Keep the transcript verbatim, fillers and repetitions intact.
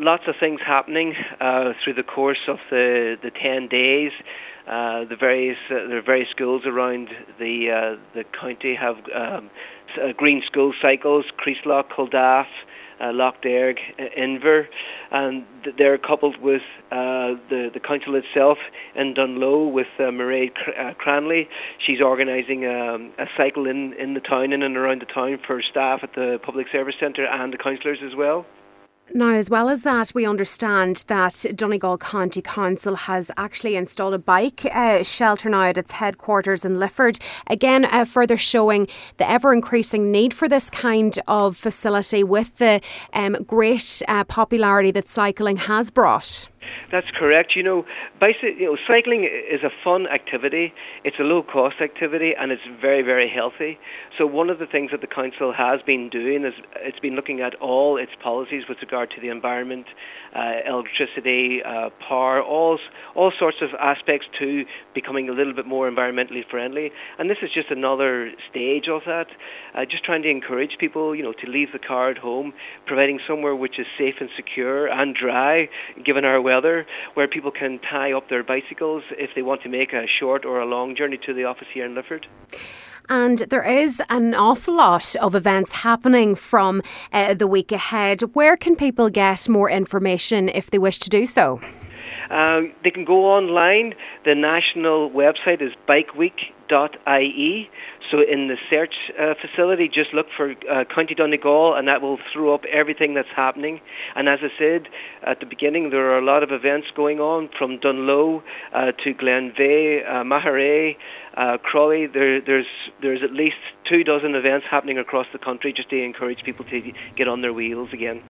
lots of things happening uh, through the course of the, the ten days. Uh, the various uh, there are various schools around the uh, the county have um, uh, green school cycles, Creeslough, Culdaff, uh, Lochderg, uh, Inver, and th- they're coupled with uh, the the council itself in Dunlow with uh, Mairead Cr- uh, Cranley. She's organising um, a cycle in, in the town, in and around the town, for staff at the Public Service Centre and the councillors as well. Now, as well as that, we understand that Donegal County Council has actually installed a bike uh, shelter now at its headquarters in Lifford. Again, uh, further showing the ever-increasing need for this kind of facility with the um, great uh, popularity that cycling has brought. That's correct. You know, bicy- you know, cycling is a fun activity. It's a low-cost activity, and it's very, very healthy. So one of the things that the council has been doing is it's been looking at all its policies with regard to the environment, uh, electricity, uh, power, all all sorts of aspects to becoming a little bit more environmentally friendly. And this is just another stage of that. Uh, just trying to encourage people, you know, to leave the car at home, providing somewhere which is safe and secure and dry, given our weather, where people can tie up their bicycles if they want to make a short or a long journey to the office here in Lifford. And there is an awful lot of events happening from uh, the week ahead. Where can people get more information if they wish to do so? Uh, they can go online. The national website is bikeweek dot I E. So in the search uh, facility, just look for uh, County Donegal, and that will throw up everything that's happening. And as I said at the beginning, there are a lot of events going on from Dunlow uh, to Glenveigh, uh, Maharay, uh, Crawley. There, there's there's at least two dozen events happening across the country, just to encourage people to get on their wheels again.